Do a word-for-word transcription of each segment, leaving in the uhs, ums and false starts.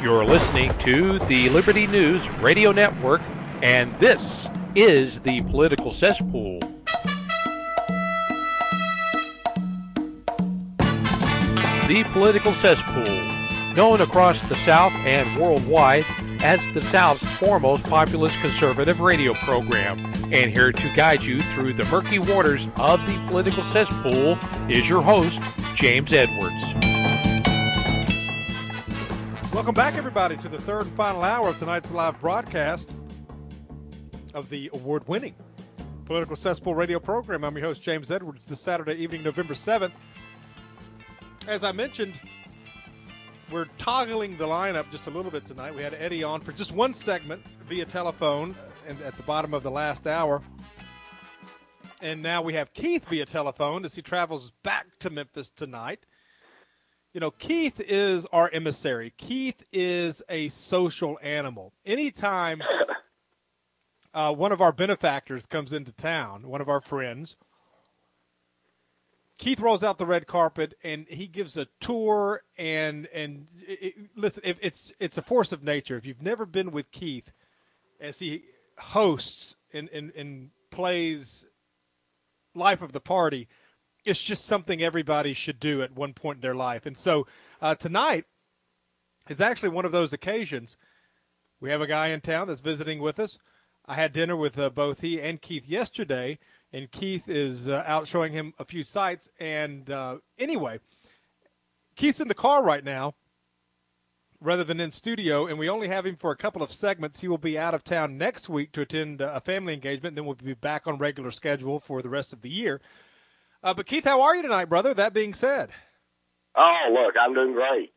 You're listening to the Liberty News Radio Network, and this is the Political Cesspool. The Political Cesspool, known across the South and worldwide as the South's foremost populist conservative radio program. And here to guide you through the murky waters of the Political Cesspool is your host, James Edwards. Welcome back, everybody, to the third and final hour of tonight's live broadcast of the award-winning Political Cesspool radio program. I'm your host, James Edwards, this Saturday evening, November seventh. As I mentioned, we're toggling the lineup just a little bit tonight. We had Eddie on for just one segment via telephone and at the bottom of the last hour. And now we have Keith via telephone as he travels back to Memphis tonight. You know, Keith is our emissary. Keith is a social animal. Anytime uh, one of our benefactors comes into town, one of our friends, Keith rolls out the red carpet and he gives a tour. And and it, it, listen, if it's it's a force of nature. If you've never been with Keith, as he hosts and and, and plays Life of the Party, it's just something everybody should do at one point in their life. And so uh, tonight is actually one of those occasions. We have a guy in town that's visiting with us. I had dinner with uh, both he and Keith yesterday, and Keith is uh, out showing him a few sites. And uh, anyway, Keith's in the car right now rather than in studio, and we only have him for a couple of segments. He will be out of town next week to attend uh, a family engagement, and then we'll be back on regular schedule for the rest of the year. Uh, but, Keith, how are you tonight, brother? That being said. Oh, look, I'm doing great.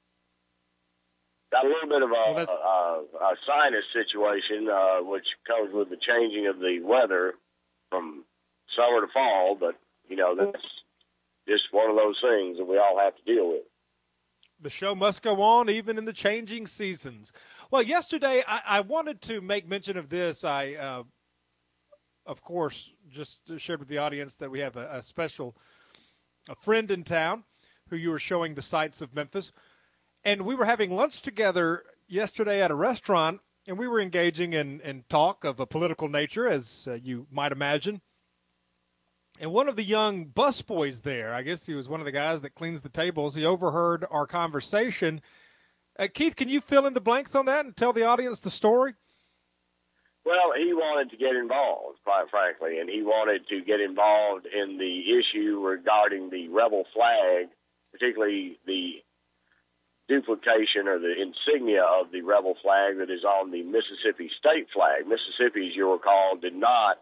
Got a little bit of a, well, a, a sinus situation, uh, which comes with the changing of the weather from summer to fall, but, you know, that's just one of those things that we all have to deal with. The show must go on even in the changing seasons. Well, yesterday I, I wanted to make mention of this. I, uh, of course, just shared with the audience that we have a, a special a friend in town who you were showing the sights of Memphis. And we were having lunch together yesterday at a restaurant, and we were engaging in, in talk of a political nature, as uh, you might imagine. And one of the young busboys there, I guess he was one of the guys that cleans the tables, he overheard our conversation. Uh, Keith, can you fill in the blanks on that and tell the audience the story? Well, he wanted to get involved, quite frankly, and he wanted to get involved in the issue regarding the rebel flag, particularly the duplication or the insignia of the rebel flag that is on the Mississippi state flag. Mississippi, as you'll recall, did not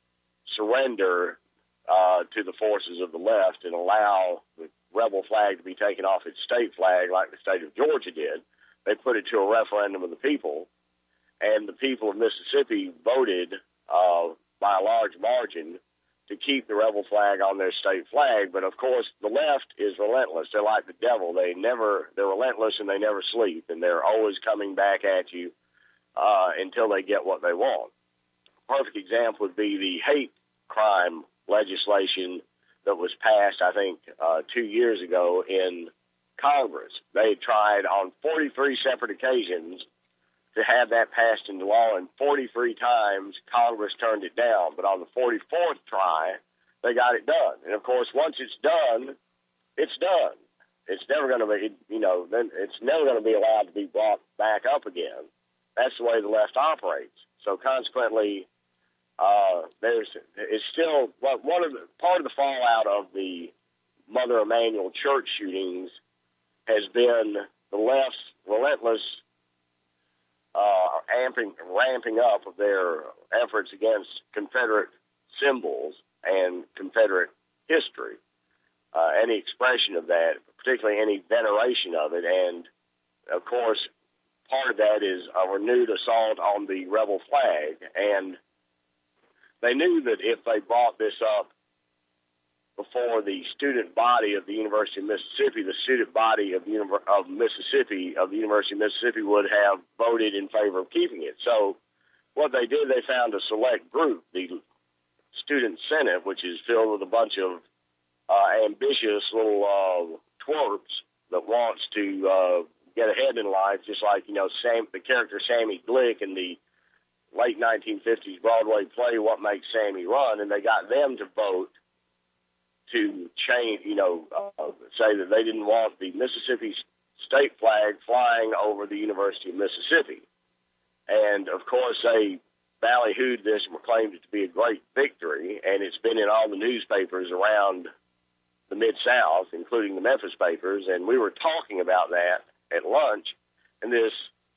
surrender uh, to the forces of the left and allow the rebel flag to be taken off its state flag like the state of Georgia did. They put it to a referendum of the people, and the people of Mississippi voted uh, by a large margin to keep the rebel flag on their state flag. But, of course, the left is relentless. They're like the devil. They never, they're relentless and they never sleep, and they're always coming back at you uh, until they get what they want. A perfect example would be the hate crime legislation that was passed, I think, uh, two years ago in Congress. They had tried on forty-three separate occasions to have that passed into law, and forty-three times Congress turned it down. But on the forty-fourth try, they got it done. And, of course, once it's done, it's done. It's never going to be, you know, then it's never going to be allowed to be brought back up again. That's the way the left operates. So, consequently, uh, there's it's still well, one of the part of the fallout of the Mother Emanuel church shootings has been the left's relentless Uh, amping, ramping up of their efforts against Confederate symbols and Confederate history, uh, any expression of that, particularly any veneration of it. And, of course, part of that is a renewed assault on the rebel flag. And they knew that if they brought this up before the student body of the University of Mississippi, the student body of, Univer- of Mississippi, of the University of Mississippi would have voted in favor of keeping it. So what they did, they found a select group, the Student Senate, which is filled with a bunch of uh, ambitious little uh, twerps that wants to uh, get ahead in life, just like, you know, Sam, the character Sammy Glick in the late nineteen fifties Broadway play, What Makes Sammy Run, and they got them to vote to change, you know, uh, say that they didn't want the Mississippi state flag flying over the University of Mississippi. And, of course, they ballyhooed this and proclaimed it to be a great victory, and it's been in all the newspapers around the Mid-South, including the Memphis papers, and we were talking about that at lunch, and this,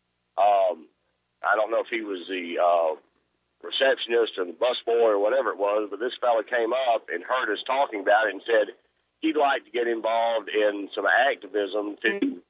um, I don't know if he was the uh, receptionist or the busboy or whatever it was, but this fellow came up and heard us talking about it and said he'd like to get involved in some activism to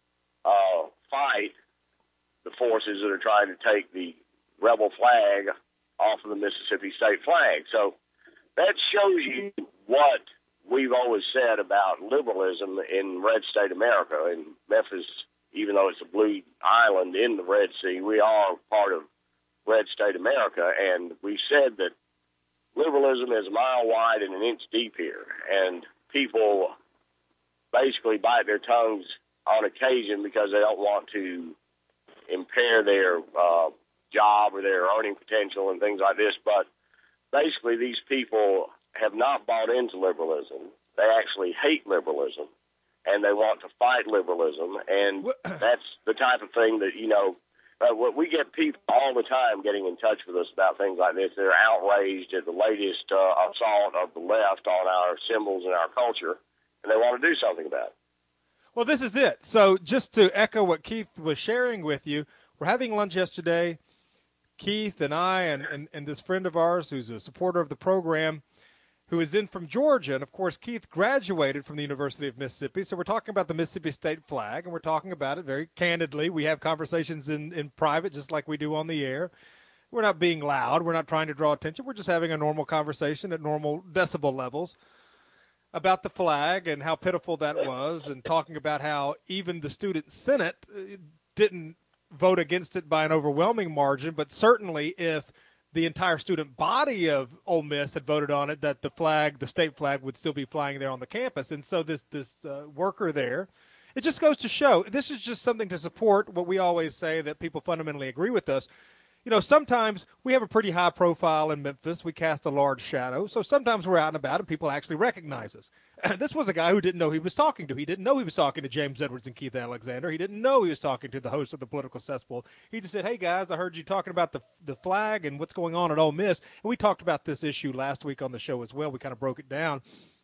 uh, fight the forces that are trying to take the rebel flag off of the Mississippi state flag. So that shows you what we've always said about liberalism in red state America. In Memphis, even though it's a blue island in the Red Sea, we are part of red state America, and we said that liberalism is a mile wide and an inch deep here, and people basically bite their tongues on occasion because they don't want to impair their uh, job or their earning potential and things like this. But basically, these people have not bought into liberalism. They actually hate liberalism, and they want to fight liberalism. And that's the type of thing that, you know, uh, we get people all the time getting in touch with us about things like this. They're outraged at the latest uh, assault of the left on our symbols and our culture, and they want to do something about it. Well, this is it. So just to echo what Keith was sharing with you, we're having lunch yesterday. Keith and I and, and, and this friend of ours who's a supporter of the program who is in from Georgia. And, of course, Keith graduated from the University of Mississippi. So we're talking about the Mississippi state flag, and we're talking about it very candidly. We have conversations in, in private just like we do on the air. We're not being loud. We're not trying to draw attention. We're just having a normal conversation at normal decibel levels about the flag and how pitiful that was, and talking about how even the student senate didn't vote against it by an overwhelming margin, but certainly if the entire student body of Ole Miss had voted on it, that the flag, the state flag, would still be flying there on the campus. And so this this uh, worker there, it just goes to show, this is just something to support what we always say, that people fundamentally agree with us. You know, sometimes we have a pretty high profile in Memphis. We cast a large shadow. So sometimes we're out and about and people actually recognize us. This was a guy who didn't know who he was talking to. He didn't know he was talking to James Edwards and Keith Alexander. He didn't know he was talking to the host of the Political Cesspool. He just said, hey, guys, I heard you talking about the the flag and what's going on at Ole Miss. And we talked about this issue last week on the show as well. We kind of broke it down.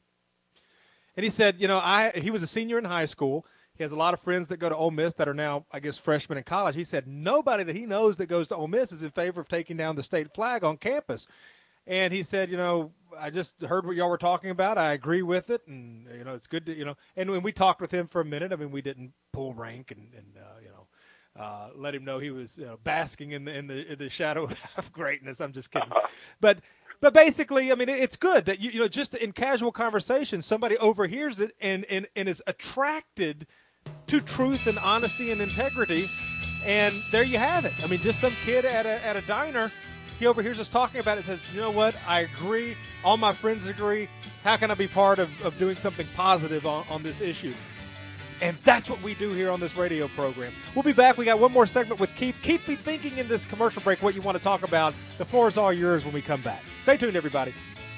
And he said, you know, I he was a senior in high school. He has a lot of friends that go to Ole Miss that are now, I guess, freshmen in college. He said nobody that he knows that goes to Ole Miss is in favor of taking down the state flag on campus. And he said, you know, I just heard what y'all were talking about. I agree with it. And, you know, it's good to, you know, and when we talked with him for a minute, I mean, we didn't pull rank and, and uh, you know, uh, let him know he was you know, basking in the, in the in the shadow of greatness. I'm just kidding. But But basically, I mean, it's good that, you, you know, just in casual conversation, somebody overhears it and, and, and is attracted to truth and honesty and integrity. And there you have it. I mean, just some kid at a, at a diner, he overhears us talking about it and says, you know what, I agree. All my friends agree. How can I be part of, of doing something positive on, on this issue? And that's what we do here on this radio program. We'll be back. We got one more segment with Keith. Keep me thinking in this commercial break what you want to talk about. The floor is all yours when we come back. Stay tuned, everybody.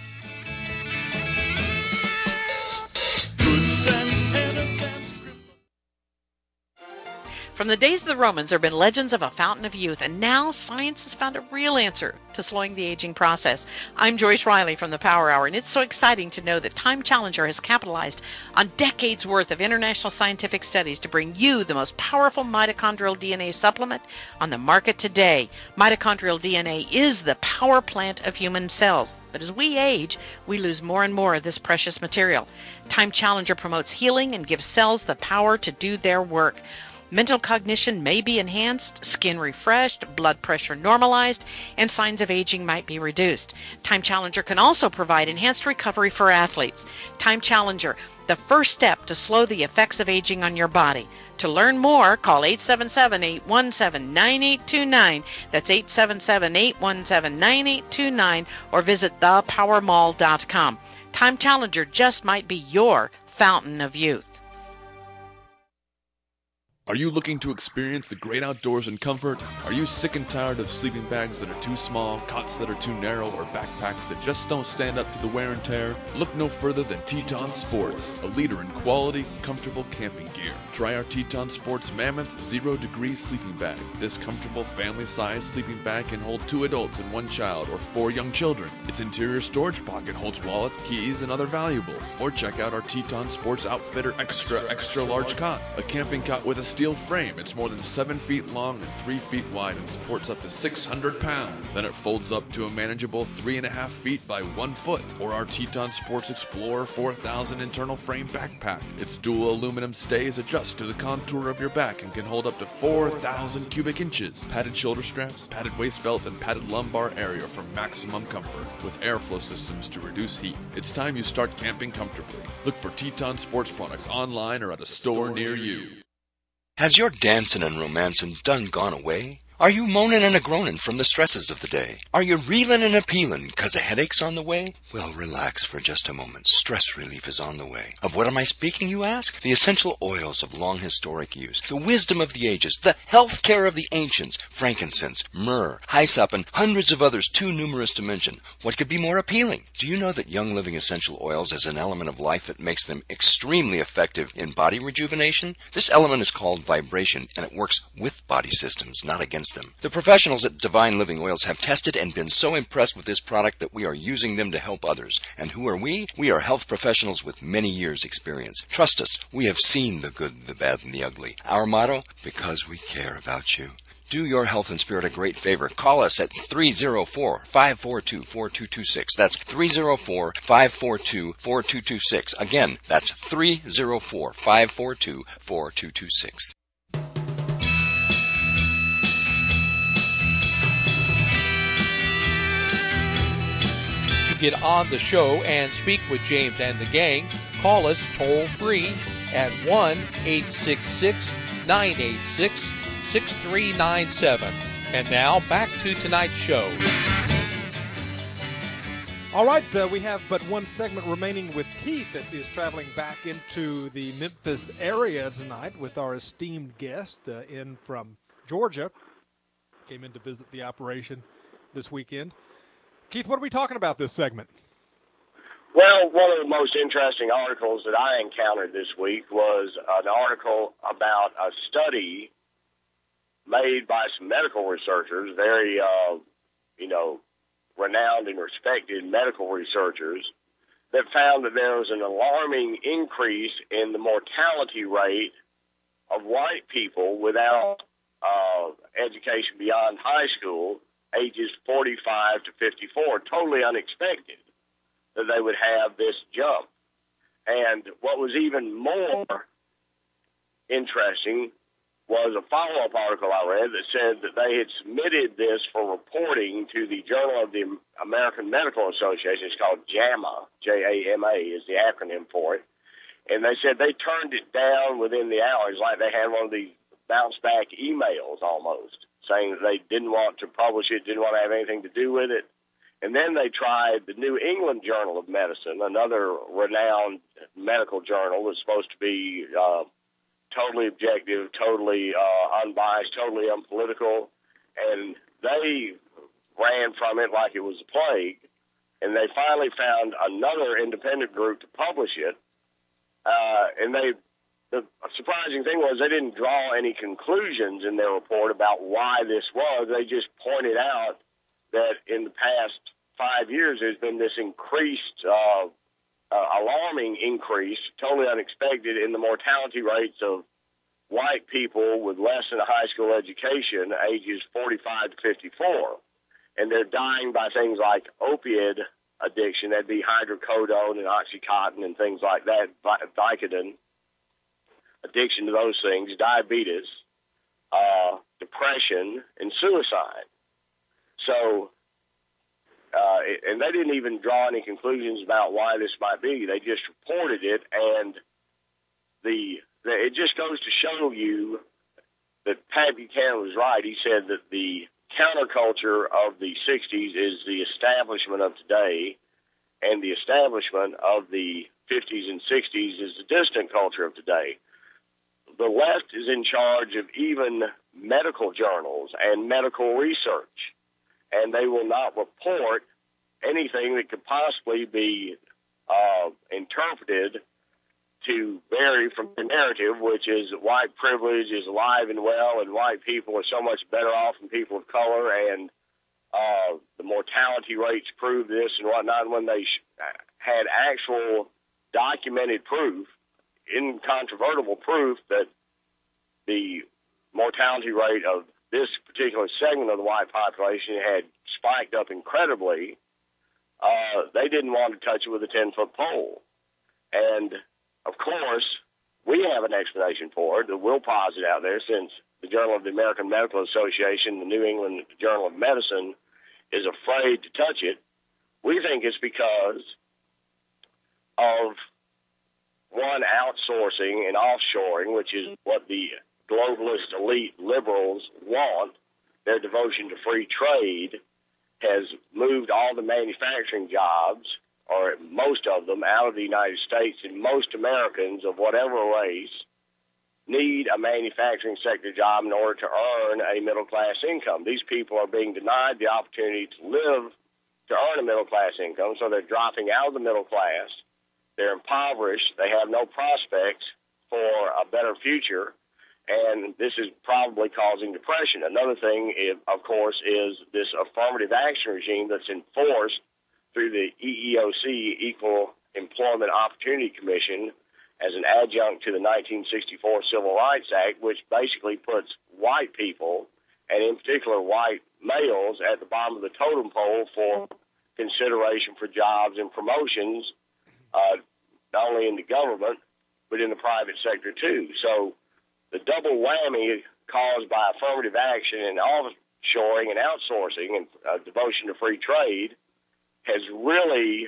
Good sense, innocence. From the days of the Romans, there have been legends of a fountain of youth, and now science has found a real answer to slowing the aging process. I'm Joyce Riley from the Power Hour, and it's so exciting to know that Time Challenger has capitalized on decades worth of international scientific studies to bring you the most powerful mitochondrial D N A supplement on the market today. Mitochondrial D N A is the power plant of human cells, but as we age, we lose more and more of this precious material. Time Challenger promotes healing and gives cells the power to do their work. Mental cognition may be enhanced, skin refreshed, blood pressure normalized, and signs of aging might be reduced. Time Challenger can also provide enhanced recovery for athletes. Time Challenger, the first step to slow the effects of aging on your body. To learn more, call eight seven seven, eight one seven, nine eight two nine. That's eight seven seven, eight one seven, nine eight two nine, or visit the power mall dot com. Time Challenger just might be your fountain of youth. Are you looking to experience the great outdoors in comfort? Are you sick and tired of sleeping bags that are too small, cots that are too narrow, or backpacks that just don't stand up to the wear and tear? Look no further than Teton Sports, a leader in quality, comfortable camping gear. Try our Teton Sports Mammoth Zero Degree Sleeping Bag. This comfortable family-sized sleeping bag can hold two adults and one child, or four young children. Its interior storage pocket holds wallets, keys, and other valuables. Or check out our Teton Sports Outfitter Extra Extra Large Cot, a camping cot with a steel frame. It's more than seven feet long and three feet wide and supports up to six hundred pounds. Then it folds up to a manageable three and a half feet by one foot. Or our Teton Sports Explorer four thousand internal frame backpack. Its dual aluminum stays adjust to the contour of your back and can hold up to four thousand cubic inches. Padded shoulder straps, padded waist belts, and padded lumbar area for maximum comfort with airflow systems to reduce heat. It's time you start camping comfortably. Look for Teton Sports products online or at a store near you. Has your dancing and romancing done gone away? Are you moaning and a-groaning from the stresses of the day? Are you reeling and appealing 'cause a headache's on the way? Well, relax for just a moment. Stress relief is on the way. Of what am I speaking, you ask? The essential oils of long historic use, the wisdom of the ages, the health care of the ancients, frankincense, myrrh, hyssop, and hundreds of others too numerous to mention. What could be more appealing? Do you know that Young Living essential oils is an element of life that makes them extremely effective in body rejuvenation? This element is called vibration, and it works with body systems, not against them. The professionals at Divine Living Oils have tested and been so impressed with this product that we are using them to help others. And who are we? We are health professionals with many years' experience. Trust us, we have seen the good, the bad, and the ugly. Our motto? Because we care about you. Do your health and spirit a great favor. Call us at three oh four, five four two, four two two six. That's three oh four, five four two, four two two six. Again, that's three oh four, five four two, four two two six. Get on the show and speak with James and the gang, call us toll free at one eight six six, nine eight six, six three nine seven. And now back to tonight's show. All right, uh, we have but one segment remaining with Keith as he is traveling back into the Memphis area tonight with our esteemed guest uh, in from Georgia. Came in to visit the operation this weekend. Keith, what are we talking about this segment? Well, one of the most interesting articles that I encountered this week was an article about a study made by some medical researchers, very, uh, you know, renowned and respected medical researchers, that found that there was an alarming increase in the mortality rate of white people without uh, education beyond high school, ages forty-five to fifty-four, totally unexpected that they would have this jump. And what was even more interesting was a follow-up article I read that said that they had submitted this for reporting to the Journal of the American Medical Association. It's called JAMA, J A M A is the acronym for it. And they said they turned it down within the hours, like they had one of these bounce-back emails almost, saying that they didn't want to publish it, didn't want to have anything to do with it. And then they tried the New England Journal of Medicine, another renowned medical journal that's supposed to be uh, totally objective, totally uh, unbiased, totally unpolitical. And they ran from it like it was a plague. And they finally found another independent group to publish it. Uh, and they The surprising thing was they didn't draw any conclusions in their report about why this was. They just pointed out that in the past five years there's been this increased, uh, uh, alarming increase, totally unexpected, in the mortality rates of white people with less than a high school education, ages forty-five to fifty-four. And they're dying by things like opiate addiction, that'd be hydrocodone and Oxycontin and things like that, Vicodin. Addiction to those things, diabetes, uh, depression, and suicide. So, uh, and they didn't even draw any conclusions about why this might be. They just reported it, and the, the it just goes to show you that Pat Buchanan was right. He said that the counterculture of the sixties is the establishment of today, and the establishment of the fifties and sixties is the distant culture of today. the left is in charge of even medical journals and medical research, and they will not report anything that could possibly be uh, interpreted to vary from the narrative, which is that white privilege is alive and well, and white people are so much better off than people of color, and uh, the mortality rates prove this and whatnot. When they sh- had actual documented proof, incontrovertible proof, that the mortality rate of this particular segment of the white population had spiked up incredibly, uh, they didn't want to touch it with a ten-foot pole. And of course, we have an explanation for it that we'll posit out there, since the Journal of the American Medical Association, the New England Journal of Medicine, is afraid to touch it. We think it's because of, one, outsourcing and offshoring, which is what the globalist elite liberals want. Their devotion to free trade has moved all the manufacturing jobs, or most of them, out of the United States, and most Americans of whatever race need a manufacturing sector job in order to earn a middle-class income. These people are being denied the opportunity to live, to earn a middle-class income, so they're dropping out of the middle class. They're impoverished. They have no prospects for a better future, and this is probably causing depression. Another thing, is, of course, is this affirmative action regime that's enforced through the E E O C, Equal Employment Opportunity Commission, as an adjunct to the nineteen sixty-four Civil Rights Act, which basically puts white people, and in particular white males, at the bottom of the totem pole for consideration for jobs and promotions, uh, not only in the government, but in the private sector too. So the double whammy caused by affirmative action and offshoring and outsourcing and uh, devotion to free trade has really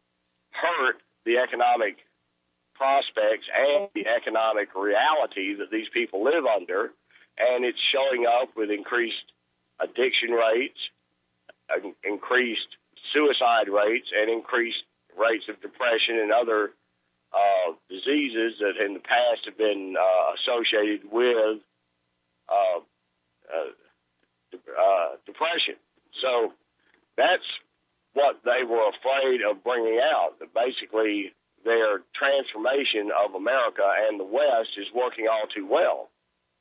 hurt the economic prospects and the economic reality that these people live under, and it's showing up with increased addiction rates, uh, increased suicide rates, and increased rates of depression and other uh, diseases that in the past have been uh, associated with uh, uh, de- uh, depression. So that's what they were afraid of bringing out, that basically their transformation of America and the West is working all too well.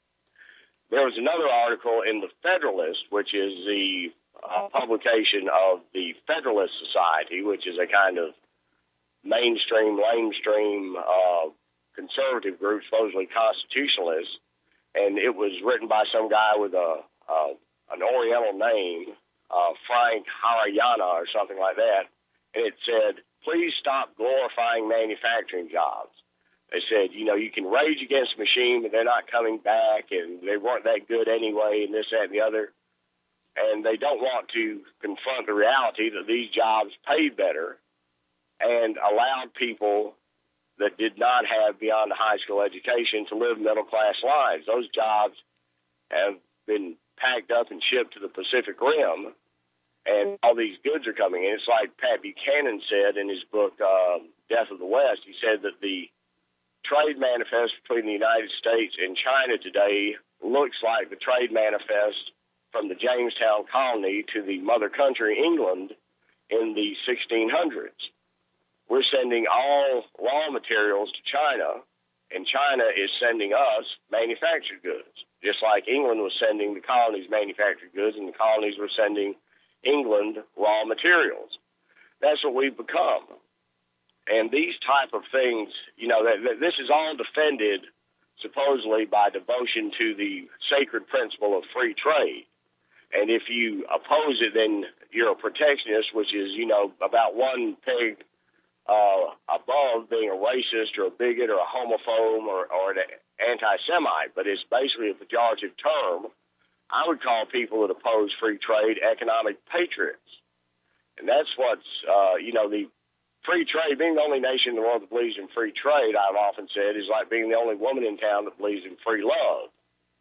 There was another article in the Federalist, which is the uh, publication of the Federalist Society, which is a kind of mainstream, lamestream uh, conservative group, supposedly constitutionalist, and it was written by some guy with a uh, an Oriental name, uh, Frank Harayana or something like that, and it said, please stop glorifying manufacturing jobs. They said, you know, you can rage against the machine, but they're not coming back, and they weren't that good anyway, and this, that, and the other. And they don't want to confront the reality that these jobs paid better and allowed people that did not have beyond a high school education to live middle-class lives. Those jobs have been packed up and shipped to the Pacific Rim, and all these goods are coming in. It's like Pat Buchanan said in his book, uh, Death of the West. He said that the trade manifest between the United States and China today looks like the trade manifest from the Jamestown colony to the mother country, England, in the sixteen hundreds. We're sending all raw materials to China, and China is sending us manufactured goods, just like England was sending the colonies manufactured goods, and the colonies were sending England raw materials. That's what we've become. And these type of things, you know, that, that this is all defended supposedly by devotion to the sacred principle of free trade. And if you oppose it, then you're a protectionist, which is, you know, about one peg uh, above being a racist or a bigot or a homophobe or, or an anti-Semite. But it's basically a pejorative term. I would call people that oppose free trade economic patriots. And that's what's, uh, you know, the free trade, being the only nation in the world that believes in free trade, I've often said, is like being the only woman in town that believes in free love.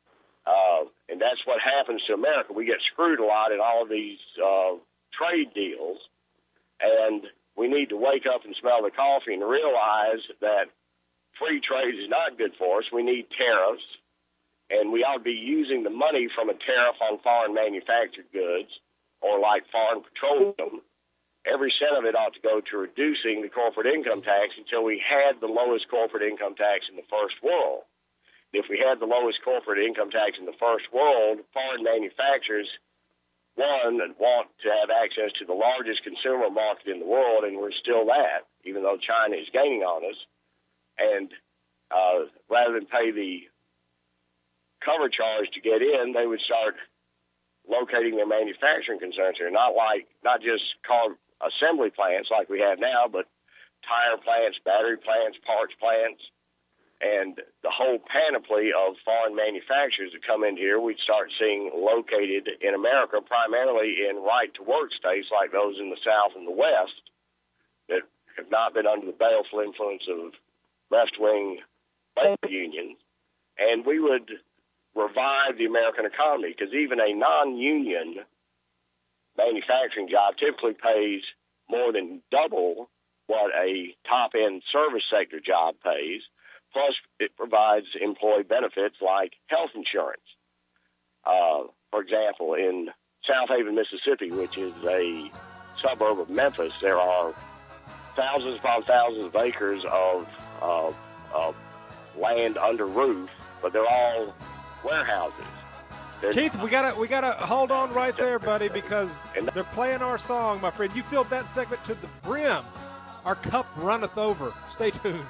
Uh, and that's what happens to America. We get screwed a lot in all of these uh, trade deals, and we need to wake up and smell the coffee and realize that free trade is not good for us. We need tariffs, and we ought to be using the money from a tariff on foreign manufactured goods, or like foreign petroleum. Every cent of it ought to go to reducing the corporate income tax until we had the lowest corporate income tax in the first world. If we had the lowest corporate income tax in the first world, foreign manufacturers, one, want to have access to the largest consumer market in the world, and we're still that, even though China is gaining on us. And uh, rather than pay the cover charge to get in, they would start locating their manufacturing concerns here, not like not just car assembly plants like we have now, but tire plants, battery plants, parts plants, and the whole panoply of foreign manufacturers that come in here, we'd start seeing located in America, primarily in right-to-work states like those in the South and the West that have not been under the baleful influence of left-wing labor unions. And we would revive the American economy, because even a non-union manufacturing job typically pays more than double what a top-end service sector job pays. Plus, it provides employee benefits like health insurance. Uh, for example, in South Haven, Mississippi, which is a suburb of Memphis, there are thousands upon thousands of acres of uh, uh, land under roof, but they're all warehouses. They're Keith, we gotta we gotta hold on right there, buddy, because they're playing our song, my friend. You filled that segment to the brim. Our cup runneth over. Stay tuned.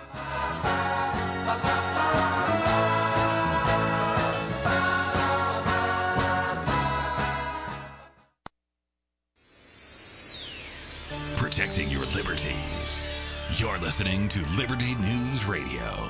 Protecting your liberties. You're listening to Liberty News Radio.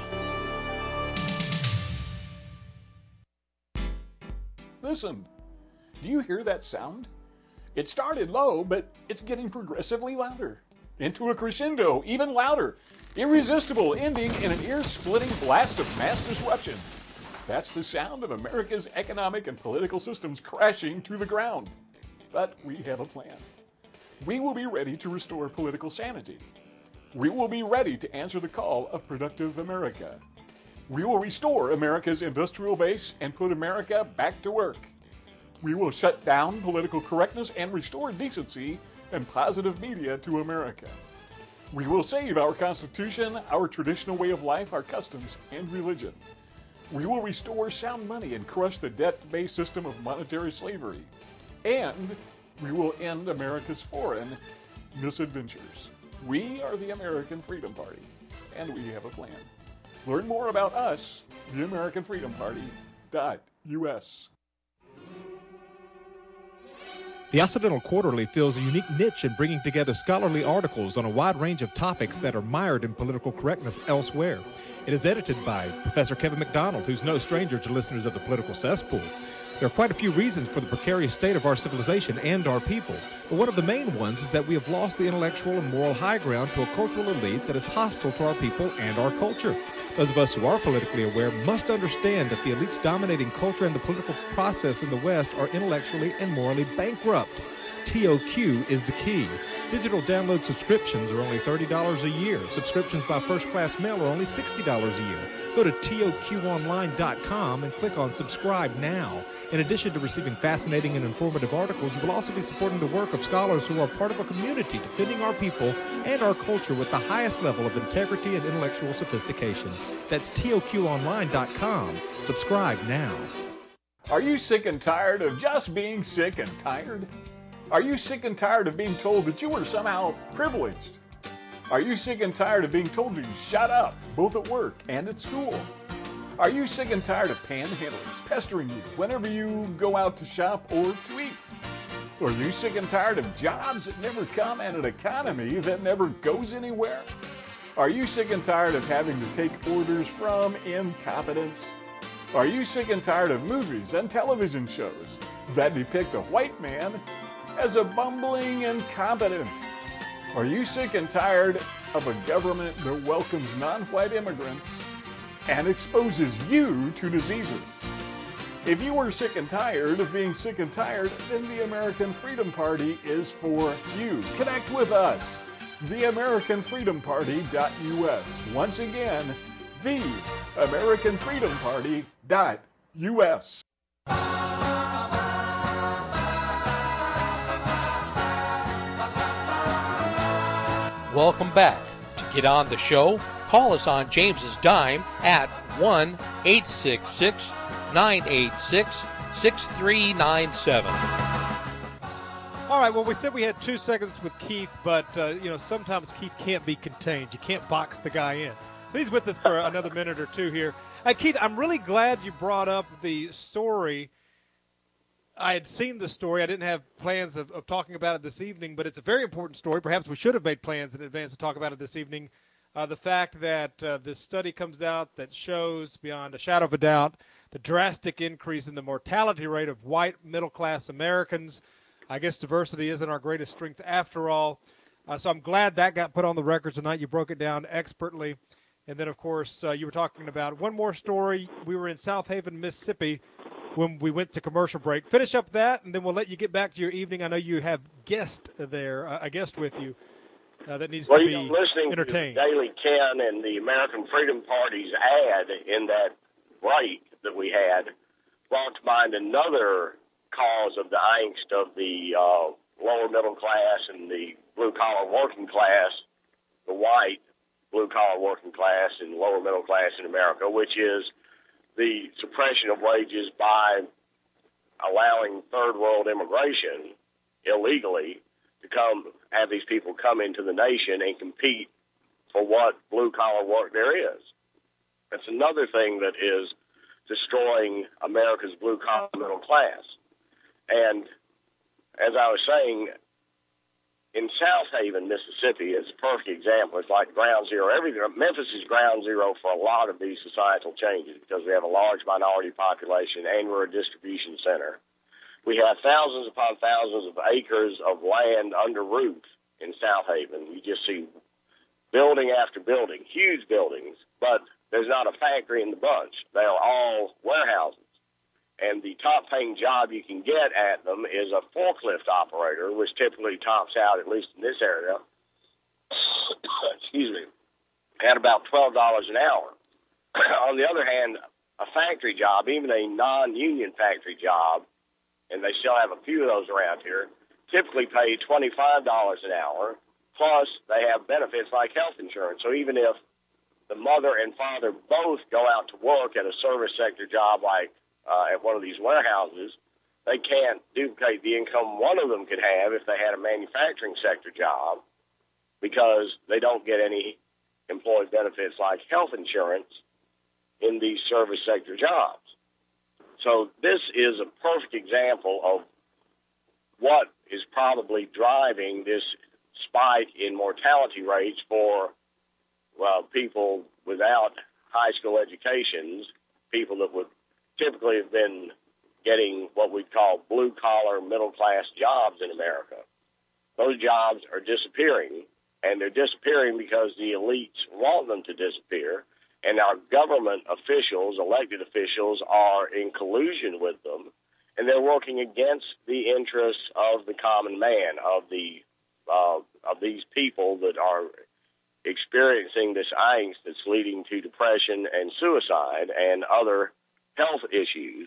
Listen, do you hear that sound? It started low, but it's getting progressively louder. Into a crescendo, even louder. Irresistible, ending in an ear-splitting blast of mass disruption. That's the sound of America's economic and political systems crashing to the ground. But we have a plan. We will be ready to restore political sanity. We will be ready to answer the call of productive America. We will restore America's industrial base and put America back to work. We will shut down political correctness and restore decency and positive media to America. We will save our Constitution, our traditional way of life, our customs, and religion. We will restore sound money and crush the debt-based system of monetary slavery. And we will end America's foreign misadventures. We are the American Freedom Party, and we have a plan. Learn more about us, the American Freedom Party dot U S. The Occidental Quarterly fills a unique niche in bringing together scholarly articles on a wide range of topics that are mired in political correctness elsewhere. It is edited by Professor Kevin McDonald, who's no stranger to listeners of the Political Cesspool. There are quite a few reasons for the precarious state of our civilization and our people, but one of the main ones is that we have lost the intellectual and moral high ground to a cultural elite that is hostile to our people and our culture. Those of us who are politically aware must understand that the elites dominating culture and the political process in the West are intellectually and morally bankrupt. T O Q is the key. Digital download subscriptions are only thirty dollars a year. Subscriptions by first-class mail are only sixty dollars a year. Go to T O Q online dot com and click on Subscribe Now. In addition to receiving fascinating and informative articles, you will also be supporting the work of scholars who are part of a community defending our people and our culture with the highest level of integrity and intellectual sophistication. That's T O Q online dot com. Subscribe now. Are you sick and tired of just being sick and tired? Are you sick and tired of being told that you are somehow privileged? Are you sick and tired of being told to shut up, both at work and at school? Are you sick and tired of panhandlers pestering you whenever you go out to shop or to eat? Are you sick and tired of jobs that never come and an economy that never goes anywhere? Are you sick and tired of having to take orders from incompetence? Are you sick and tired of movies and television shows that depict a white man as a bumbling incompetent? Are you sick and tired of a government that welcomes non-white immigrants and exposes you to diseases? If you are sick and tired of being sick and tired, then the American Freedom Party is for you. Connect with us, the American Freedom Party dot U S. Once again, the American Freedom Party dot U S. Welcome back. To get on the show, call us on James's dime at one eight six six, nine eight six, six three nine seven. All right, well, we said we had two seconds with Keith, but, uh, you know, sometimes Keith can't be contained. You can't box the guy in. So he's with us for another minute or two here. Uh, Keith, I'm really glad you brought up the story. I had seen the story. I didn't have plans of, of talking about it this evening, but it's a very important story. Perhaps we should have made plans in advance to talk about it this evening. Uh, the fact that uh, this study comes out that shows beyond a shadow of a doubt the drastic increase in the mortality rate of white middle-class Americans. I guess diversity isn't our greatest strength after all. Uh, so I'm glad that got put on the record tonight. You broke it down expertly. And then, of course, uh, you were talking about one more story. We were in South Haven, Mississippi when we went to commercial break. Finish up that, and then we'll let you get back to your evening. I know you have guest there, uh, a guest with you uh, that needs well, to be you know, listening entertained. To Daily Ken and the American Freedom Party's ad in that break that we had brought to mind another cause of the angst of the uh, lower middle class and the blue-collar working class, the white blue-collar working class and lower middle class in America, which is the suppression of wages by allowing third-world immigration illegally to come, have these people come into the nation and compete for what blue-collar work there is. That's another thing that is destroying America's blue-collar middle class. And as I was saying, in South Haven, Mississippi, is a perfect example. It's like ground zero. Everything. Memphis is ground zero for a lot of these societal changes because we have a large minority population and we're a distribution center. We have thousands upon thousands of acres of land under roof in South Haven. You just see building after building, huge buildings, but there's not a factory in the bunch. They are all warehouses. And the top-paying job you can get at them is a forklift operator, which typically tops out, at least in this area, excuse me, at about twelve dollars an hour. On the other hand, a factory job, even a non-union factory job, and they still have a few of those around here, typically pay twenty-five dollars an hour, plus they have benefits like health insurance. So even if the mother and father both go out to work at a service sector job like Uh, at one of these warehouses, they can't duplicate the income one of them could have if they had a manufacturing sector job because they don't get any employee benefits like health insurance in these service sector jobs. So this is a perfect example of what is probably driving this spike in mortality rates for, well, people without high school educations, people that would typically have been getting what we call blue-collar, middle-class jobs in America. Those jobs are disappearing, and they're disappearing because the elites want them to disappear, and our government officials, elected officials, are in collusion with them, and they're working against the interests of the common man, of the uh, of these people that are experiencing this angst that's leading to depression and suicide and other health issues.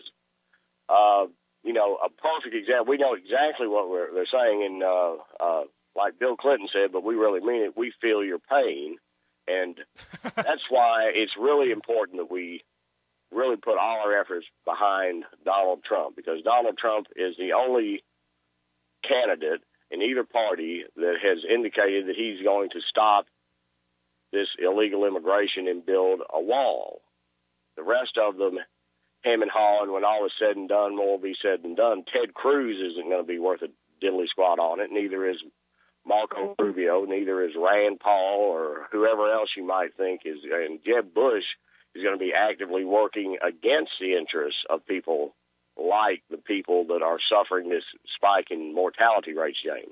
Uh, you know, a perfect example, we know exactly what we're, they're saying, and uh, uh, like Bill Clinton said, but we really mean it, we feel your pain, and that's why it's really important that we really put all our efforts behind Donald Trump, because Donald Trump is the only candidate in either party that has indicated that he's going to stop this illegal immigration and build a wall. The rest of them, him and Holland, when all is said and done, more will be said than done. Ted Cruz isn't going to be worth a diddly squat on it. Neither is Marco Rubio. Neither is Rand Paul or whoever else you might think is. And Jeb Bush is going to be actively working against the interests of people like the people that are suffering this spike in mortality rates, James.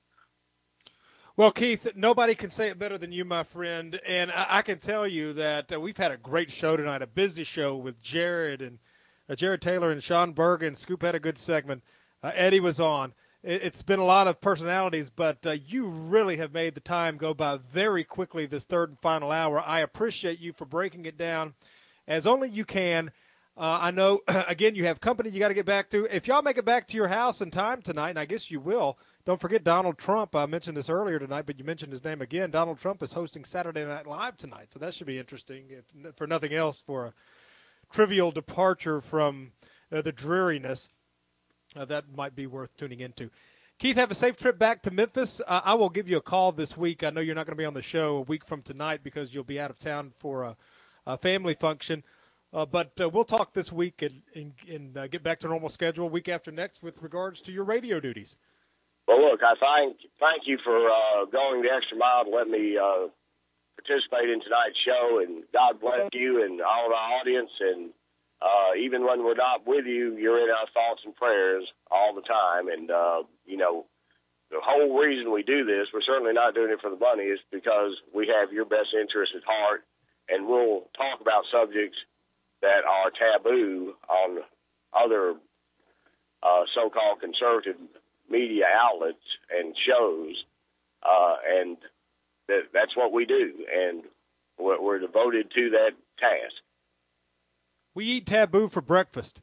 Well, Keith, nobody can say it better than you, my friend. And I, I can tell you that uh, we've had a great show tonight, a busy show with Jared and uh, Jared Taylor and Sean Berg, and Scoop had a good segment. Uh, Eddie was on. it, it's been a lot of personalities, but uh, you really have made the time go by very quickly this third and final hour. I appreciate you for breaking it down as only you can. Uh, I know, again, you have company you got to get back to. If y'all make it back to your house in time tonight, and I guess you will, don't forget Donald Trump. I mentioned this earlier tonight, but you mentioned his name again. Donald Trump is hosting Saturday Night Live tonight, so that should be interesting, if for nothing else, for a trivial departure from uh, the dreariness. Uh, that might be worth tuning into. Keith, have a safe trip back to Memphis. Uh, I will give you a call this week. I know you're not going to be on the show a week from tonight because you'll be out of town for a, a family function. Uh, but uh, we'll talk this week and, and, and uh, get back to normal schedule week after next with regards to your radio duties. Well, look, I thank thank you for uh, going the extra mile to let me uh, participate in tonight's show, and God bless you and all of our audience. And uh, even when we're not with you, you're in our thoughts and prayers all the time. And, uh, you know, the whole reason we do this, we're certainly not doing it for the money, is because we have your best interest at heart, and we'll talk about subjects that are taboo on other uh, so-called conservative media outlets and shows, uh, and that, that's what we do, and we're, we're devoted to that task. We eat taboo for breakfast.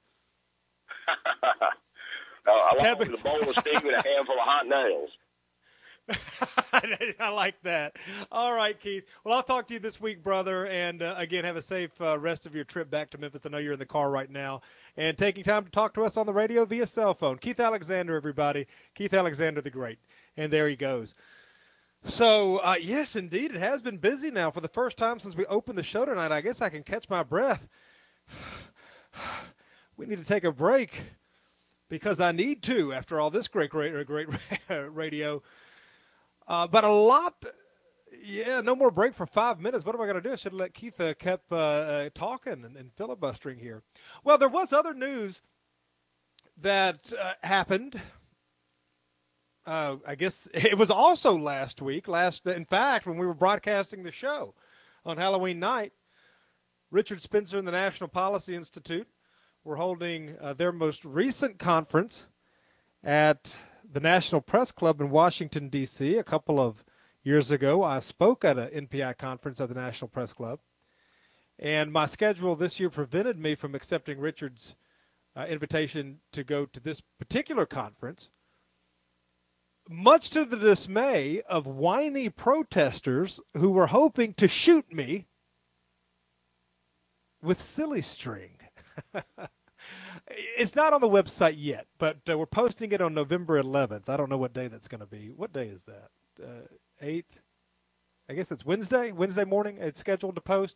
uh, along taboo. with a bowl of steak and a handful of hot nails. I like that. All right, Keith. Well, I'll talk to you this week, brother. And, uh, again, have a safe uh, rest of your trip back to Memphis. I know you're in the car right now. And taking time to talk to us on the radio via cell phone. Keith Alexander, everybody. Keith Alexander the Great. And there he goes. So, uh, yes, indeed, it has been busy now for the first time since we opened the show tonight. I guess I can catch my breath. We need to take a break because I need to after all this great, great, great radio. Uh, but a lot, yeah, no more break for five minutes. What am I going to do? I should have let Keith uh, kept uh, uh, talking and, and filibustering here. Well, there was other news that uh, happened. Uh, I guess it was also last week. Last, in fact, when we were broadcasting the show on Halloween night, Richard Spencer and the National Policy Institute were holding uh, their most recent conference at the National Press Club in Washington, D C A couple of years ago. I spoke at an N P I conference at the National Press Club, and my schedule this year prevented me from accepting Richard's uh, invitation to go to this particular conference, much to the dismay of whiny protesters who were hoping to shoot me with silly string. It's not on the website yet, but uh, we're posting it on November eleventh. I don't know what day that's going to be. What day is that? Uh, eighth? I guess it's Wednesday, Wednesday morning. It's scheduled to post.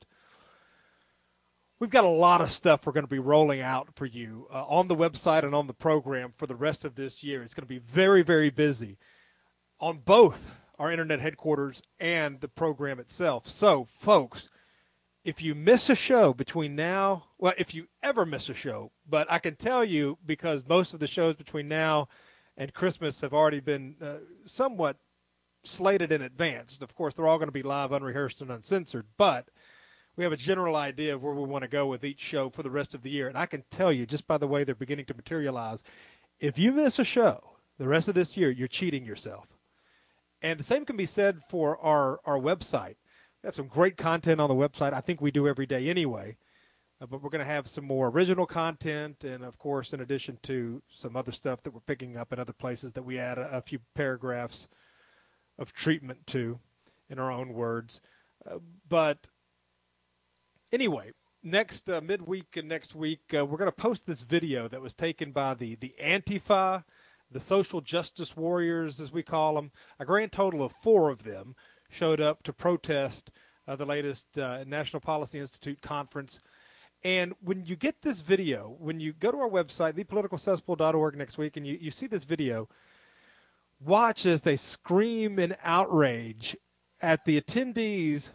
We've got a lot of stuff we're going to be rolling out for you uh, on the website and on the program for the rest of this year. It's going to be very, very busy on both our internet headquarters and the program itself. So, folks, if you miss a show between now, well, if you ever miss a show, but I can tell you because most of the shows between now and Christmas have already been uh, somewhat slated in advance. Of course, they're all going to be live, unrehearsed, and uncensored, but we have a general idea of where we want to go with each show for the rest of the year. And I can tell you, just by the way they're beginning to materialize, if you miss a show the rest of this year, you're cheating yourself. And the same can be said for our, our website. We have some great content on the website. I think we do every day anyway. Uh, but we're going to have some more original content. And, of course, in addition to some other stuff that we're picking up in other places that we add a, a few paragraphs of treatment to in our own words. Uh, but anyway, next uh, midweek and next week, uh, we're going to post this video that was taken by the, the Antifa, the social justice warriors, as we call them. A grand total of four of them showed up to protest uh, the latest uh, National Policy Institute conference. And when you get this video, when you go to our website, the political cesspool dot org next week, and you, you see this video, watch as they scream in outrage at the attendees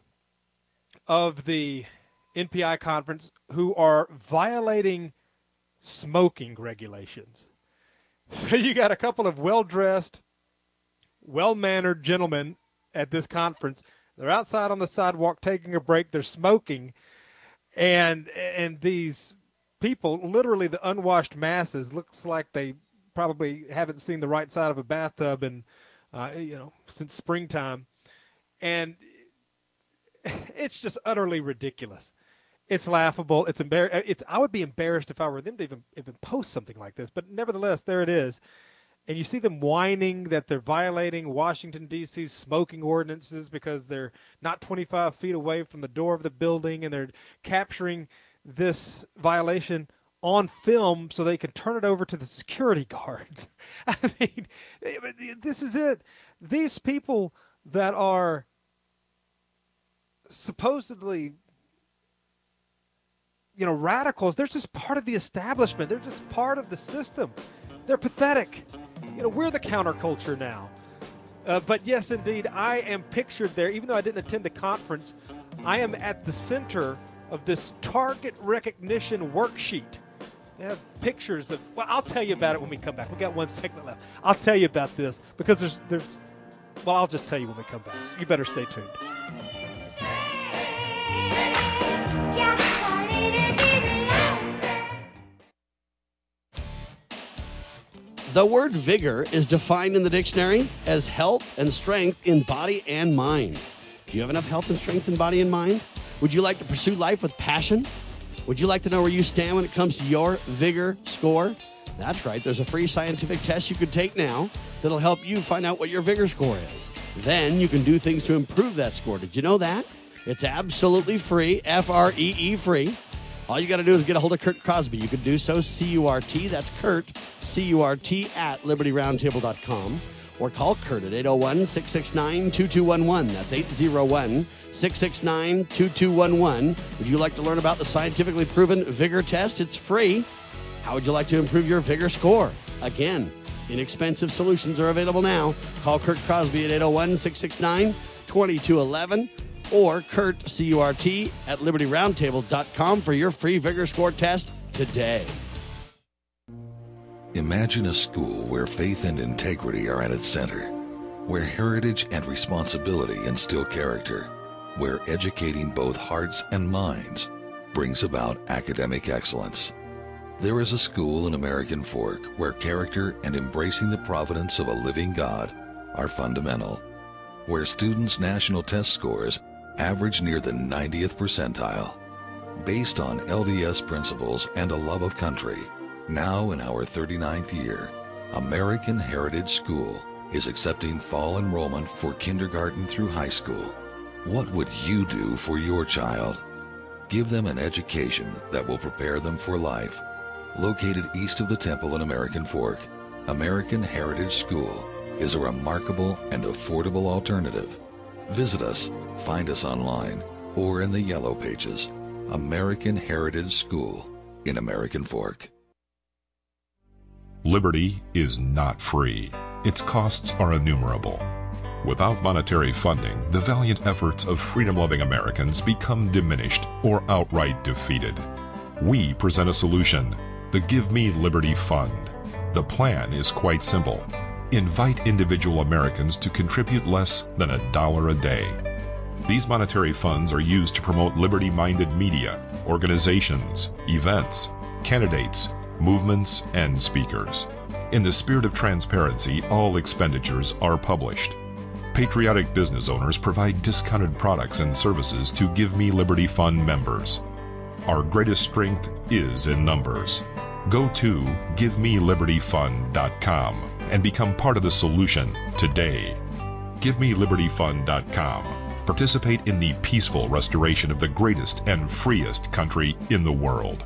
of the N P I conference who are violating smoking regulations. So you got a couple of well-dressed, well-mannered gentlemen at this conference. They're outside on the sidewalk taking a break. They're smoking. And and these people, literally the unwashed masses, looks like they probably haven't seen the right side of a bathtub in, uh, you know, since springtime. And it's just utterly ridiculous. It's laughable. It's embar- It's I would be embarrassed if I were them to even, even post something like this. But nevertheless, there it is. And you see them whining that they're violating Washington, D C's smoking ordinances because they're not twenty-five feet away from the door of the building, and they're capturing this violation on film so they can turn it over to the security guards. I mean, this is it. These people that are supposedly, you know, radicals, they're just part of the establishment. They're just part of the system. They're pathetic. You know, we're the counterculture now. Uh, but yes, indeed, I am pictured there. Even though I didn't attend the conference, I am at the center of this target recognition worksheet. They have pictures of, well, I'll tell you about it when we come back. We've got one segment left. I'll tell you about this because there's, there's, well, I'll just tell you when we come back. You better stay tuned. The word vigor is defined in the dictionary as health and strength in body and mind. Do you have enough health and strength in body and mind? Would you like to pursue life with passion? Would you like to know where you stand when it comes to your vigor score? That's right. There's a free scientific test you can take now that'll help you find out what your vigor score is. Then you can do things to improve that score. Did you know that? It's absolutely free, F R E E free. All you got to do is get a hold of Curt Crosby. You can do so, C U R T, that's Curt, C U R T, at liberty roundtable dot com. Or call Curt at eight oh one, six six nine, two two one one. That's eight oh one, six six nine, two two one one. Would you like to learn about the scientifically proven vigor test? It's free. How would you like to improve your vigor score? Again, inexpensive solutions are available now. Call Curt Crosby at eight oh one, six six nine, two two one one. Or Curt, C U R T, at liberty roundtable dot com for your free vigor score test today. Imagine a school where faith and integrity are at its center, where heritage and responsibility instill character, where educating both hearts and minds brings about academic excellence. There is a school in American Fork where character and embracing the providence of a living God are fundamental, where students' national test scores average near the ninetieth percentile. Based on L D S principles and a love of country, now in our thirty-ninth year, American Heritage School is accepting fall enrollment for kindergarten through high school. What would you do for your child? Give them an education that will prepare them for life. Located east of the Temple in American Fork, American Heritage School is a remarkable and affordable alternative. Visit us, find us online, or in the Yellow Pages. American Heritage School in American Fork. Liberty is not free. Its costs are innumerable. Without monetary funding, the valiant efforts of freedom-loving Americans become diminished or outright defeated. We present a solution, the Give Me Liberty Fund. The plan is quite simple. Invite individual Americans to contribute less than a dollar a day. These monetary funds are used to promote liberty-minded media, organizations, events, candidates, movements, and speakers. In the spirit of transparency, all expenditures are published. Patriotic business owners provide discounted products and services to Give Me Liberty Fund members. Our greatest strength is in numbers. Go to give me liberty fund dot com and become part of the solution today. give me liberty fund dot com. Participate in the peaceful restoration of the greatest and freest country in the world.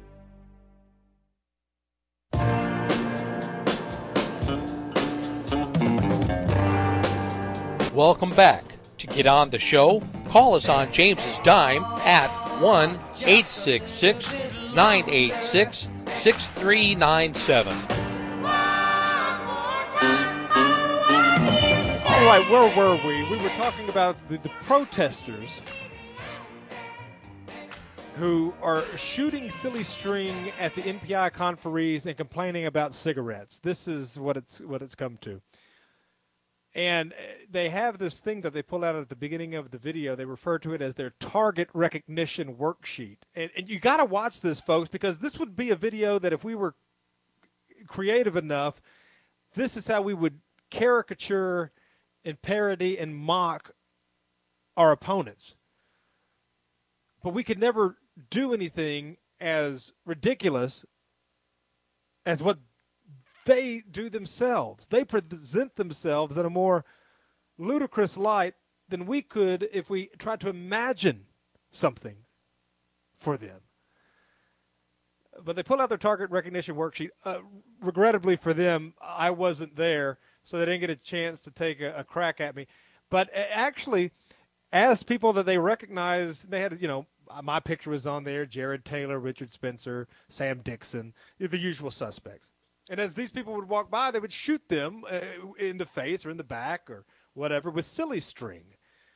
Welcome back. To get on the show, call us on James's dime at one eight six six, nine eight six, six three nine seven. All right, where were we? We were talking about the, the protesters who are shooting silly string at the N P I conferees and complaining about cigarettes. This is what it's what it's come to. And they have this thing that they pull out at the beginning of the video. They refer to it as their target recognition worksheet. And, and you got to watch this, folks, because this would be a video that if we were creative enough, this is how we would caricature and parody and mock our opponents. But we could never do anything as ridiculous as what they do themselves. They present themselves in a more ludicrous light than we could if we tried to imagine something for them. But they pull out their target recognition worksheet. Uh, regrettably for them, I wasn't there, so they didn't get a chance to take a, a crack at me. But actually, as people that they recognized, they had, you know, my picture was on there, Jared Taylor, Richard Spencer, Sam Dixon, the usual suspects. And as these people would walk by, they would shoot them uh, in the face or in the back or whatever with silly string.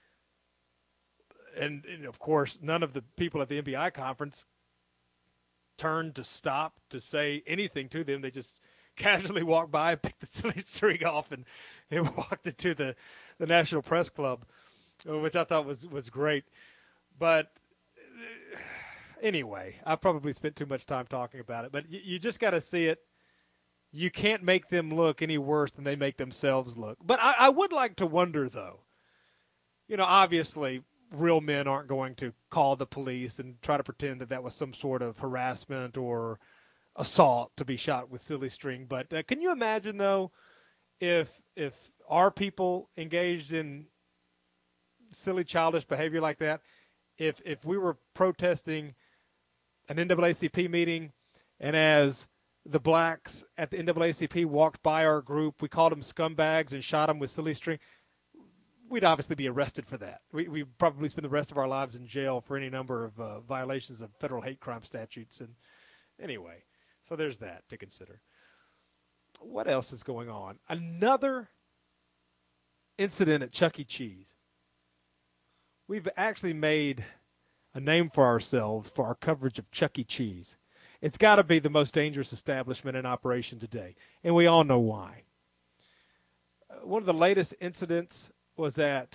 And, and, of course, none of the people at the N B I conference turned to stop to say anything to them. They just casually walked by, picked the silly string off, and, and walked into the, the National Press Club, which I thought was, was great. But anyway, I probably spent too much time talking about it. But you, you just got to see it. You can't make them look any worse than they make themselves look. But I, I would like to wonder, though. You know, obviously, real men aren't going to call the police and try to pretend that that was some sort of harassment or assault to be shot with silly string. But uh, can you imagine, though, if if our people engaged in silly, childish behavior like that, if if we were protesting an N double A C P meeting, and as the blacks at the N double A C P walked by our group, we called them scumbags and shot them with silly string, we'd obviously be arrested for that. We we probably spend the rest of our lives in jail for any number of uh, violations of federal hate crime statutes. And anyway, so there's that to consider. What else is going on? Another incident at Chuck E. Cheese. We've actually made a name for ourselves for our coverage of Chuck E. Cheese. It's got to be the most dangerous establishment in operation today, and we all know why. Uh, one of the latest incidents was at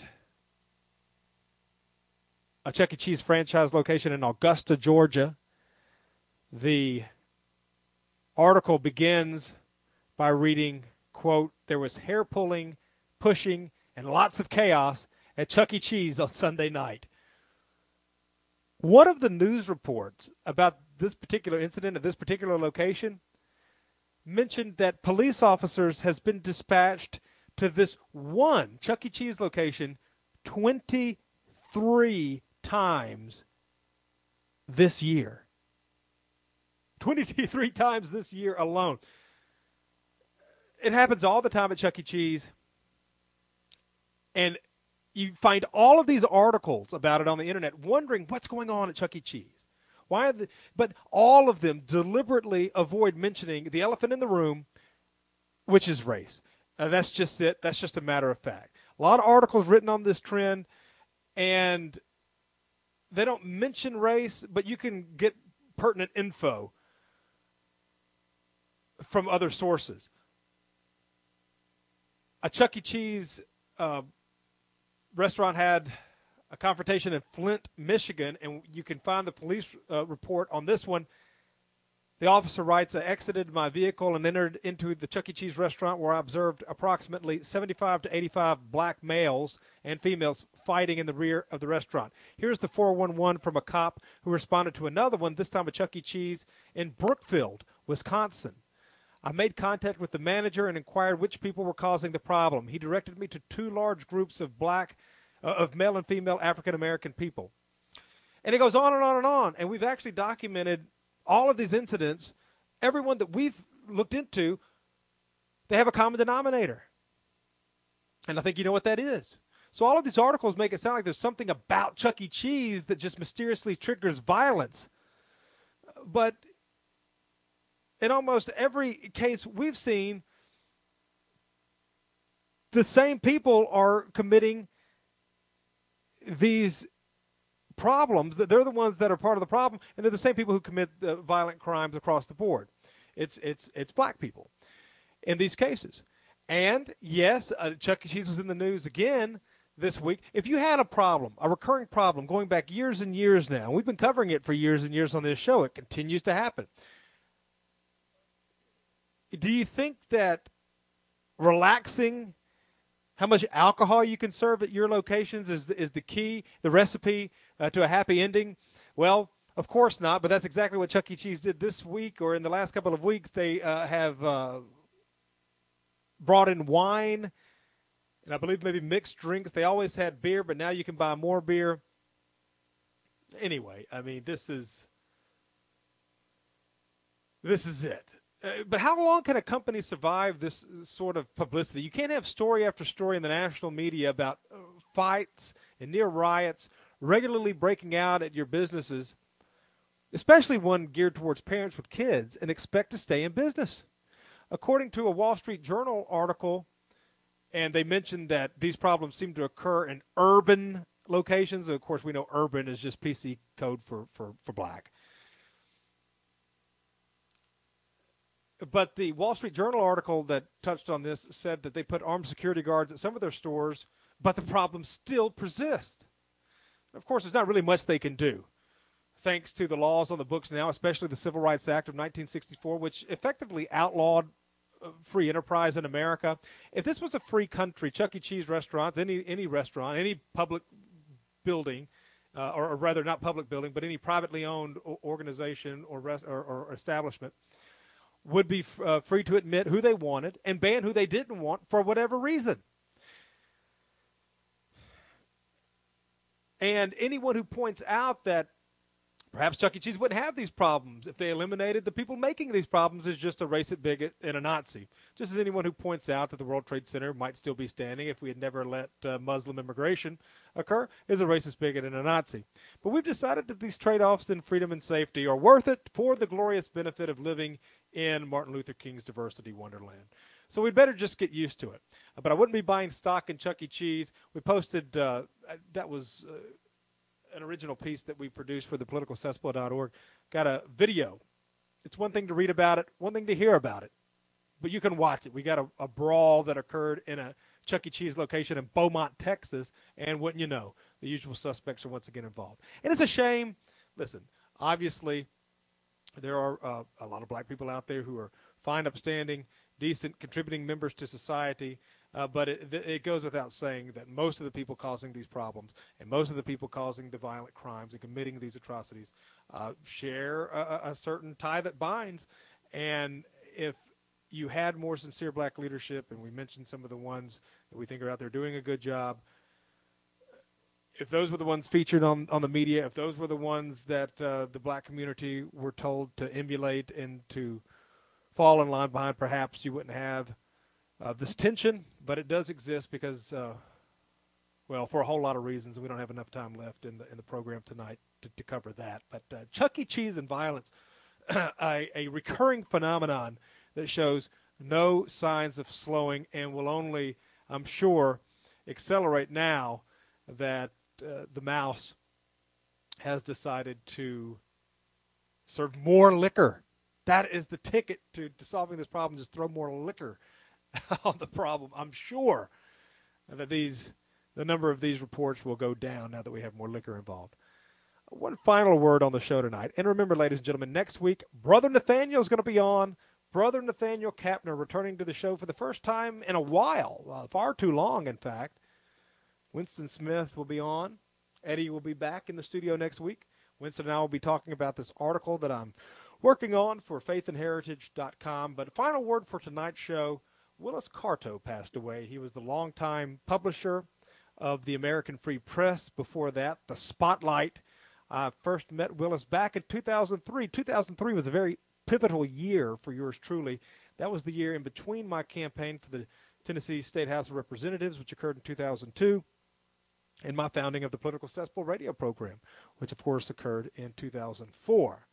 a Chuck E. Cheese franchise location in Augusta, Georgia. The article begins by reading, quote, "There was hair pulling, pushing, and lots of chaos at Chuck E. Cheese on Sunday night." One of the news reports about this particular incident at this particular location mentioned that police officers has been dispatched to this one Chuck E. Cheese location twenty-three times this year. twenty-three times this year alone. It happens all the time at Chuck E. Cheese. And you find all of these articles about it on the internet, wondering what's going on at Chuck E. Cheese. Why? Are the, but all of them deliberately avoid mentioning the elephant in the room, which is race. Uh, that's just it. That's just a matter of fact. A lot of articles written on this trend, and they don't mention race, but you can get pertinent info from other sources. A Chuck E. Cheese uh, restaurant had a confrontation in Flint, Michigan, and you can find the police uh, report on this one. The officer writes, "I exited my vehicle and entered into the Chuck E. Cheese restaurant where I observed approximately seventy-five to eighty-five black males and females fighting in the rear of the restaurant. Here's the four one one from a cop who responded to another one, this time at Chuck E. Cheese in Brookfield, Wisconsin. I made contact with the manager and inquired which people were causing the problem. He directed me to two large groups of black, uh, of male and female African-American people." And it goes on and on and on. And we've actually documented all of these incidents. Everyone that we've looked into, they have a common denominator. And I think you know what that is. So all of these articles make it sound like there's something about Chuck E. Cheese that just mysteriously triggers violence. But in almost every case we've seen, the same people are committing these problems. They're the ones that are part of the problem, and they're the same people who commit uh, violent crimes across the board. It's it's it's black people in these cases. And yes, uh, Chuck E. Cheese was in the news again this week. If you had a problem, a recurring problem going back years and years now, we've been covering it for years and years on this show. It continues to happen. do you think that relaxing how much alcohol you can serve at your locations is the, is the key, the recipe uh, to a happy ending? Well, of course not, but that's exactly what Chuck E. Cheese did this week or in the last couple of weeks. They uh, have uh, brought in wine and I believe maybe mixed drinks. They always had beer, but now you can buy more beer. Anyway, I mean, this is this is it. Uh, but how long can a company survive this sort of publicity? You can't have story after story in the national media about uh, fights and near riots regularly breaking out at your businesses, especially one geared towards parents with kids, and expect to stay in business. According to a Wall Street Journal article, and they mentioned that these problems seem to occur in urban locations. Of course, we know urban is just P C code for, for, for black. But the Wall Street Journal article that touched on this said that they put armed security guards at some of their stores, but the problems still persist. Of course, there's not really much they can do, thanks to the laws on the books now, especially the Civil Rights Act of nineteen sixty-four, which effectively outlawed free enterprise in America. If this was a free country, Chuck E. Cheese restaurants, any any restaurant, any public building, uh, or, or rather not public building, but any privately owned organization or, res- or, or establishment would be f- uh, free to admit who they wanted and ban who they didn't want for whatever reason. And anyone who points out that perhaps Chuck E. Cheese wouldn't have these problems if they eliminated the people making these problems is just a racist bigot and a Nazi. Just as anyone who points out that the World Trade Center might still be standing if we had never let uh, Muslim immigration occur is a racist bigot and a Nazi. But we've decided that these trade-offs in freedom and safety are worth it for the glorious benefit of living in Martin Luther King's diversity wonderland. So we'd better just get used to it. Uh, but I wouldn't be buying stock in Chuck E. Cheese. We posted, uh, that was... Uh, an original piece that we produced for the political cesspool dot org, got a video. It's one thing to read about it, one thing to hear about it, but you can watch it. We got a, a brawl that occurred in a Chuck E. Cheese location in Beaumont, Texas, and wouldn't you know, the usual suspects are once again involved. And it's a shame. Listen, obviously, there are uh, a lot of black people out there who are fine, upstanding, decent, contributing members to society. Uh, but it, it goes without saying that most of the people causing these problems and most of the people causing the violent crimes and committing these atrocities uh, share a, a certain tie that binds. And if you had more sincere black leadership, and we mentioned some of the ones that we think are out there doing a good job, if those were the ones featured on, on the media, if those were the ones that uh, the black community were told to emulate and to fall in line behind, perhaps you wouldn't have Uh, this tension, but it does exist because, uh, well, for a whole lot of reasons, and we don't have enough time left in the in the program tonight to, to cover that. But uh, Chuck E. Cheese and violence, a, a recurring phenomenon that shows no signs of slowing and will only, I'm sure, accelerate now that uh, the mouse has decided to serve more liquor. That is the ticket to, to solving this problem, just throw more liquor on the problem. I'm sure that these the number of these reports will go down now that we have more liquor involved. One final word on the show tonight. And remember, ladies and gentlemen, next week, Brother Nathaniel is going to be on. Brother Nathaniel Kapner returning to the show for the first time in a while, uh, far too long, in fact. Winston Smith will be on. Eddie will be back in the studio next week. Winston and I will be talking about this article that I'm working on for faith and heritage dot com. But final word for tonight's show, Willis Carto passed away. He was the longtime publisher of the American Free Press. Before that, the Spotlight. I first met Willis back in two thousand three. two thousand three was a very pivotal year for yours truly. That was the year in between my campaign for the Tennessee State House of Representatives, which occurred in two thousand two, and my founding of the Political Cesspool radio program, which of course occurred in two thousand four.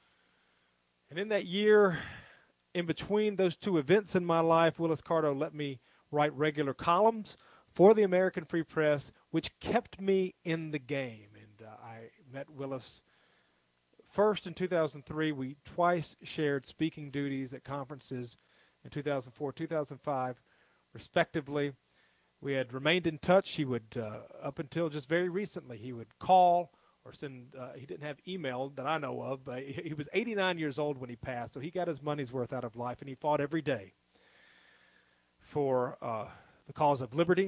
And in that year, in between those two events in my life, Willis Carto let me write regular columns for the American Free Press, which kept me in the game. And uh, I met Willis first in two thousand three. We twice shared speaking duties at conferences in two thousand four, two thousand five, respectively. We had remained in touch. He would, uh, up until just very recently, he would call or send. Uh, he didn't have email that I know of, but he, he was eighty-nine years old when he passed, so he got his money's worth out of life, and he fought every day for uh, the cause of liberty.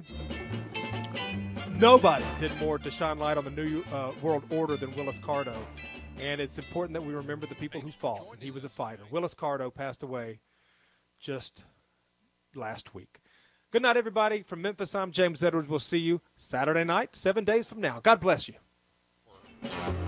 Nobody did more to shine light on the new uh, world order than Willis Carto, and it's important that we remember the people who fought. He was a fighter. Willis Carto passed away just last week. Good night, everybody. From Memphis, I'm James Edwards. We'll see you Saturday night, seven days from now. God bless you.